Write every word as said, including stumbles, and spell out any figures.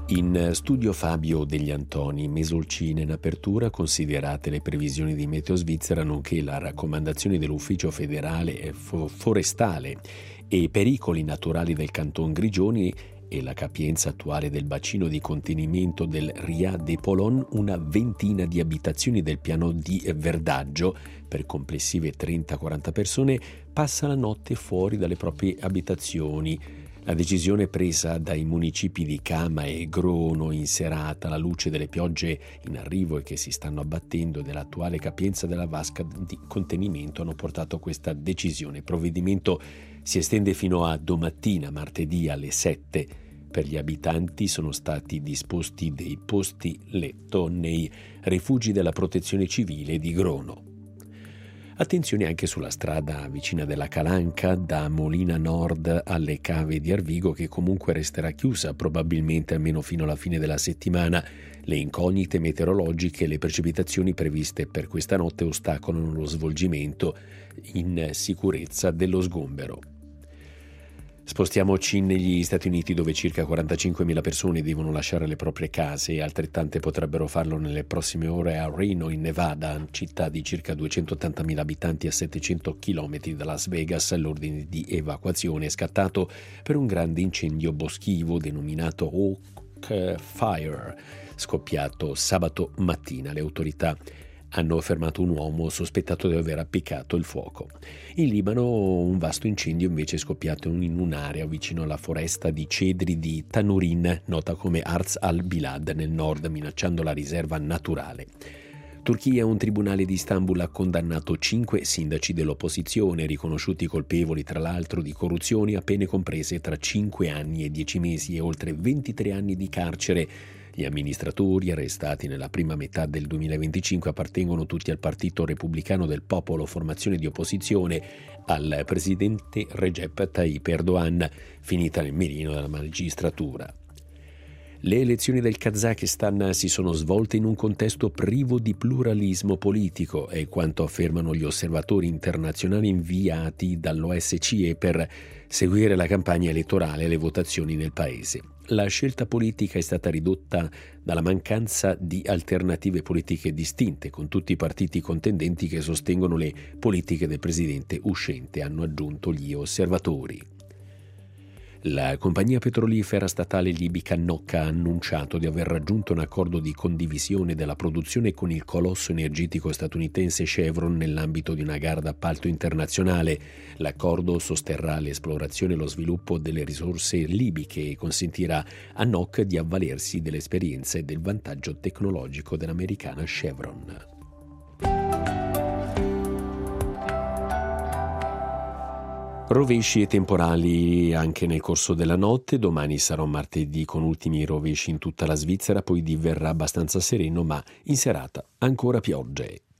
In studio Fabio Degli Antoni, Mesolcine in apertura, considerate le previsioni di Meteo Svizzera nonché la raccomandazione dell'Ufficio Federale Forestale e pericoli naturali del Canton Grigioni e la capienza attuale del bacino di contenimento del Ria de Polon, una ventina di abitazioni del piano di Verdaggio, per complessive trenta quaranta persone, passa la notte fuori dalle proprie abitazioni. La decisione presa dai municipi di Cama e Grono in serata alla luce delle piogge in arrivo e che si stanno abbattendo e dell'attuale capienza della vasca di contenimento hanno portato a questa decisione. Il provvedimento si estende fino a domattina, martedì alle sette. Per gli abitanti sono stati disposti dei posti letto nei rifugi della Protezione Civile di Grono. Attenzione anche sulla strada vicina della Calanca, da Molina Nord alle Cave di Arvigo, che comunque resterà chiusa probabilmente almeno fino alla fine della settimana. Le incognite meteorologiche e le precipitazioni previste per questa notte ostacolano lo svolgimento in sicurezza dello sgombero. Spostiamoci negli Stati Uniti, dove circa quarantacinquemila persone devono lasciare le proprie case e altrettante potrebbero farlo nelle prossime ore a Reno, in Nevada, città di circa duecentottantamila abitanti a settecento chilometri da Las Vegas. L'ordine di evacuazione è scattato per un grande incendio boschivo denominato Oak Fire, scoppiato sabato mattina. Le autorità hanno fermato un uomo sospettato di aver appiccato il fuoco. In Libano un vasto incendio invece è scoppiato in un'area vicino alla foresta di cedri di Tanurin, nota come Arz al-Bilad nel nord, minacciando la riserva naturale. Turchia, un tribunale di Istanbul ha condannato cinque sindaci dell'opposizione, riconosciuti colpevoli tra l'altro di corruzione, a pene comprese tra cinque anni e dieci mesi e oltre ventitré anni di carcere. Gli amministratori arrestati nella prima metà del duemilaventicinque appartengono tutti al Partito Repubblicano del Popolo, formazione di opposizione al presidente Recep Tayyip Erdogan, finita nel mirino della magistratura. Le elezioni del Kazakistan si sono svolte in un contesto privo di pluralismo politico, è quanto affermano gli osservatori internazionali inviati dall'O S C E per seguire la campagna elettorale e le votazioni nel paese. La scelta politica è stata ridotta dalla mancanza di alternative politiche distinte, con tutti i partiti contendenti che sostengono le politiche del presidente uscente, hanno aggiunto gli osservatori. La compagnia petrolifera statale libica NOC ha annunciato di aver raggiunto un accordo di condivisione della produzione con il colosso energetico statunitense Chevron nell'ambito di una gara d'appalto internazionale. L'accordo sosterrà l'esplorazione e lo sviluppo delle risorse libiche e consentirà a NOC di avvalersi dell'esperienza e del vantaggio tecnologico dell'americana Chevron. Rovesci e temporali anche nel corso della notte. Domani sarà un martedì con ultimi rovesci in tutta la Svizzera, poi diverrà abbastanza sereno, ma in serata ancora piogge.